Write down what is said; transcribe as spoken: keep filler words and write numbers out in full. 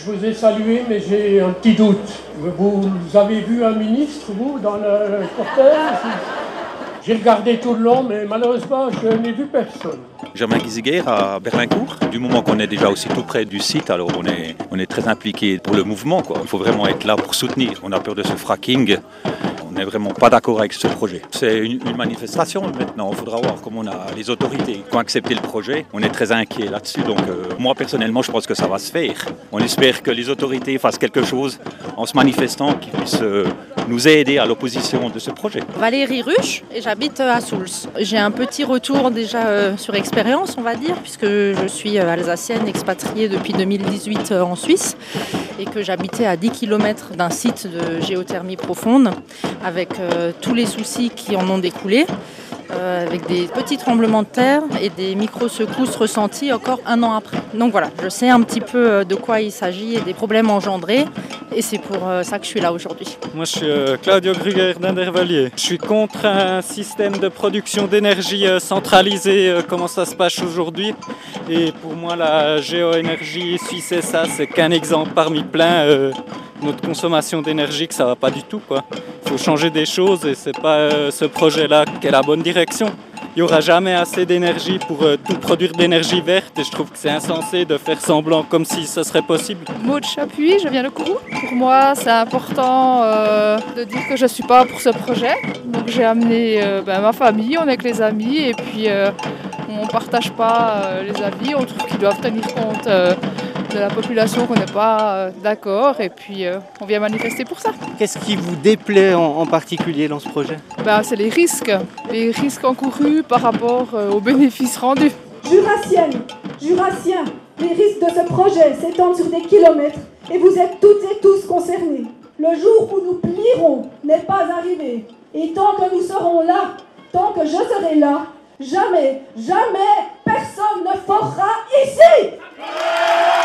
Je vous ai salué, mais j'ai un petit doute. Vous avez vu un ministre, vous, dans le cortège? J'ai regardé tout le long, mais malheureusement, je n'ai vu personne. Germain Giesiger à Berlincourt. Du moment qu'on est déjà aussi tout près du site, alors on est, on est très impliqué pour le mouvement, quoi. Il faut vraiment être là pour soutenir. On a peur de ce fracking. On n'est vraiment pas d'accord avec ce projet. C'est une, une manifestation maintenant. Il faudra voir comment on a les autorités qui ont accepté le projet. On est très inquiets là-dessus. Donc euh, moi personnellement, je pense que ça va se faire. On espère que les autorités fassent quelque chose en se manifestant, qui puissent euh, nous aider à l'opposition de ce projet. Valérie Ruche et j'habite à Souls. J'ai un petit retour déjà euh, sur expérience, on va dire, puisque je suis euh, alsacienne expatriée depuis deux mille dix-huit euh, en Suisse et que j'habitais à dix kilomètres d'un site de géothermie profonde avec euh, tous les soucis qui en ont découlé, euh, avec des petits tremblements de terre et des micro-secousses ressenties encore un an après. Donc voilà, je sais un petit peu de quoi il s'agit et des problèmes engendrés. Et c'est pour ça que je suis là aujourd'hui. Moi, je suis euh, Claudio Gruger d'Indervalier. Je suis contre un système de production d'énergie euh, centralisé, euh, comment ça se passe aujourd'hui. Et pour moi, la géoénergie suisse S A, c'est qu'un exemple parmi plein. Euh, notre consommation d'énergie, que ça va pas du tout, quoi. Il faut changer des choses et c'est pas euh, ce projet-là qui est la bonne direction. Il n'y aura jamais assez d'énergie pour euh, tout produire d'énergie verte et je trouve que c'est insensé de faire semblant comme si ça serait possible. Maud Chapuis, je viens de Kourou. Pour moi, c'est important euh, de dire que je ne suis pas pour ce projet. Donc j'ai amené euh, ben, ma famille, on est avec les amis et puis euh, on ne partage pas euh, les avis. On trouve qu'ils doivent tenir compte euh, de la population qu'on n'est pas euh, d'accord et puis euh, on vient manifester pour ça. Qu'est-ce qui vous déplaît en, en particulier dans ce projet? Ben, c'est les risques, les risques encourus par rapport euh, aux bénéfices rendus. Jurassienne, Jurassiens, les risques de ce projet s'étendent sur des kilomètres et vous êtes toutes et tous concernés. Le jour où nous plierons n'est pas arrivé. Et tant que nous serons là, tant que je serai là, jamais, jamais personne ne forera ici.